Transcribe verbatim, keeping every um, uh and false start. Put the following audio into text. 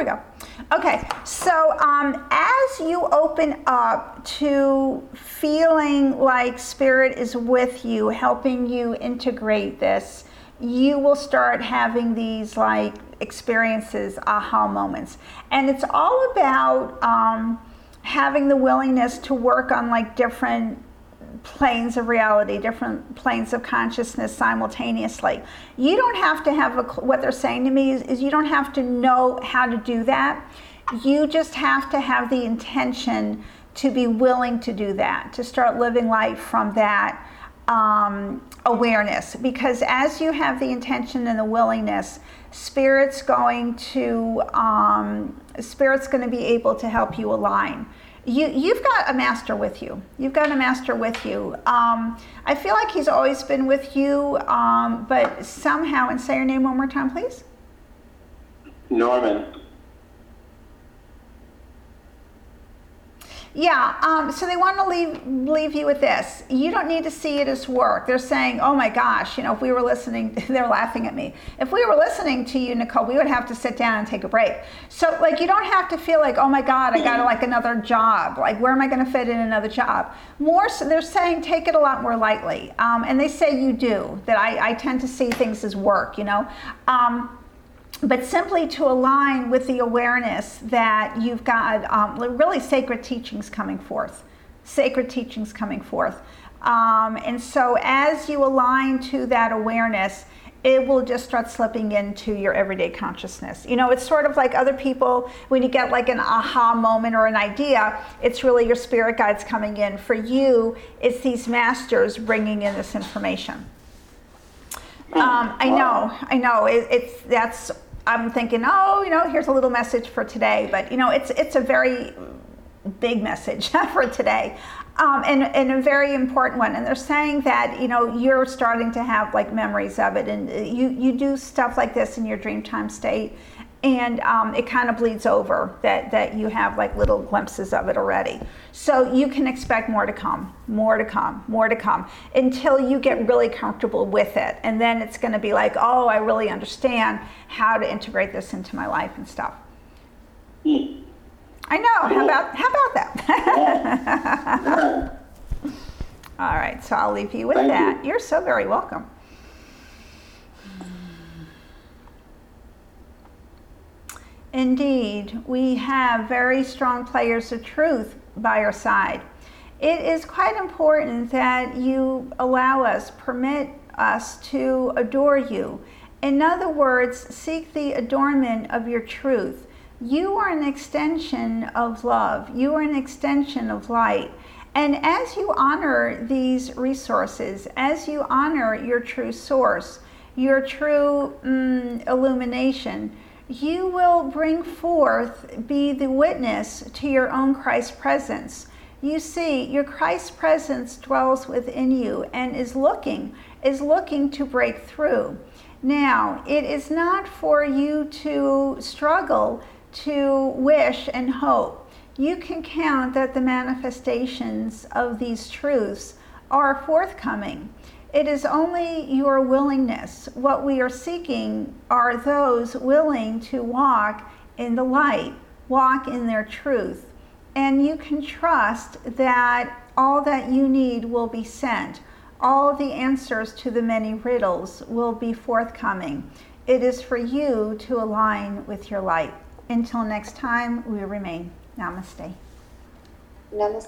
we go. Okay, so um, as you open up to feeling like Spirit is with you, helping you integrate this, you will start having these like experiences, aha moments. And it's all about um, having the willingness to work on like different planes of reality, different planes of consciousness simultaneously. You don't have to have a, what they're saying to me is, is you don't have to know how to do that. You just have to have the intention to be willing to do that, to start living life from that um, awareness. Because as you have the intention and the willingness, Spirit's going to um, Spirit's going to be able to help you align. You, you've got a master with you. You've got a master with you. Um, I feel like he's always been with you, um, but somehow, and say your name one more time, please. Norman. Yeah, um, so they want to leave leave you with this. You don't need to see it as work. They're saying, oh my gosh, you know, if we were listening, they're laughing at me. If we were listening to you, Nicole, we would have to sit down and take a break. So like, you don't have to feel like, oh my God, I got like another job. Like, where am I going to fit in another job? More so, they're saying, take it a lot more lightly. Um, and they say you do, that I, I tend to see things as work, you know. Um, But simply to align with the awareness that you've got um, really sacred teachings coming forth, sacred teachings coming forth. Um, and so as you align to that awareness, it will just start slipping into your everyday consciousness. You know, it's sort of like other people, when you get like an aha moment or an idea, it's really your spirit guides coming in. For you, it's these masters bringing in this information. Um, I know, I know, it, it's, that's, I'm thinking, oh, you know, here's a little message for today, but you know, it's it's a very big message for today, um, and, and a very important one. And they're saying that, you know, you're starting to have like memories of it, and you, you do stuff like this in your dream time state, and um, it kind of bleeds over, that, that you have like little glimpses of it already. So you can expect more to come, more to come, more to come, until you get really comfortable with it. And then it's gonna be like, oh, I really understand how to integrate this into my life and stuff. Mm. I know, how about, how about that? All right, so I'll leave you with Thank that. you. You're so very welcome. Indeed, we have very strong players of truth by our side. It is quite important that you allow us, permit us to adore you. In other words, seek the adornment of your truth. You are an extension of love. You are an extension of light. And as you honor these resources, as you honor your true source, your true mm, illumination, you will bring forth, be the witness to your own Christ presence. You see, your Christ presence dwells within you and is looking, is looking to break through. Now, it is not for you to struggle, to wish and hope. You can count that the manifestations of these truths are forthcoming. It is only your willingness. What we are seeking are those willing to walk in the light, walk in their truth. And you can trust that all that you need will be sent. All the answers to the many riddles will be forthcoming. It is for you to align with your light. Until next time, we remain. Namaste. Namaste.